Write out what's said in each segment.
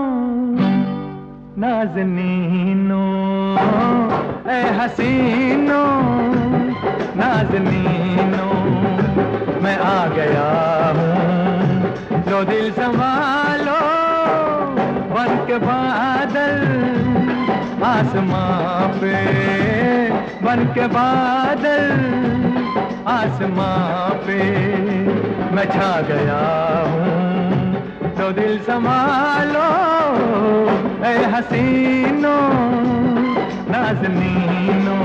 नाज़नीनो ए हसीनो नाज़नीनो मैं आ गया हूँ लो दिल संभालो बन के बादल आसमां पे बन के बादल आसमां पे मैं छा गया हूँ तो दिल संभालो ए हसीनो नाज़नीनो।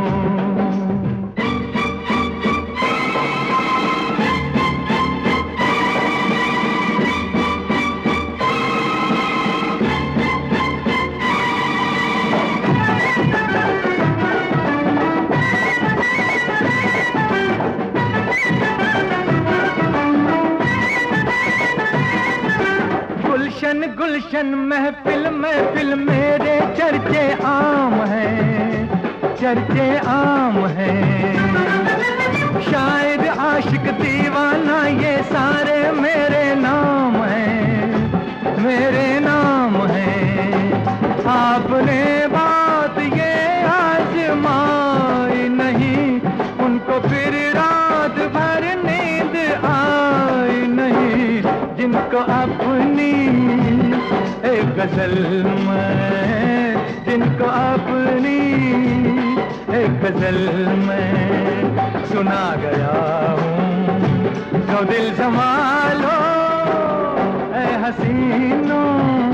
गुलशन गुलशन महफिल महफिल मेरे चर्चे आम हैं, चर्चे आम हैं। शायद आशिक दीवाना ये सारे मेरे नाम हैं, मेरे नाम हैं। आपने बात ये आजमाई नहीं, उनको फिर रात भर नींद आई नहीं। जिनको अपनी एक गजल में, जिनको अपनी एक गजल में सुना गया हूँ तो दिल संभालो ए हसीनो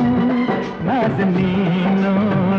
नाज़नीनो।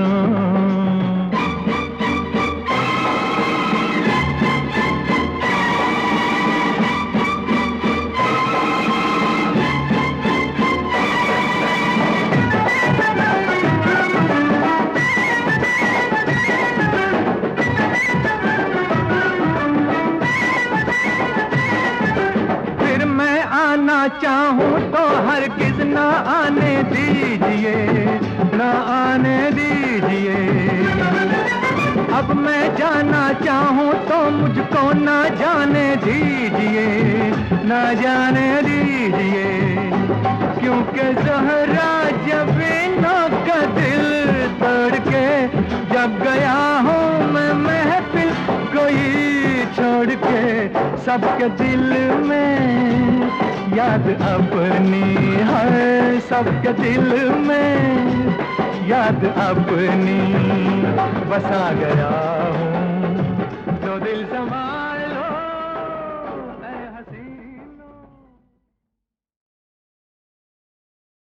चाहूं तो हरगिज़ ना आने दीजिए, ना आने दीजिए। अब मैं जाना चाहूं तो मुझको ना जाने दीजिए, ना जाने दीजिए। क्योंकि ज़हरा जबीनों का दिल तोड़ के जब गया हूँ मैं महफिल कोई छोड़ के, सबके दिल में याद अपनी है, सबके दिल में याद अपनी बसा गया हूँ तो दिल समा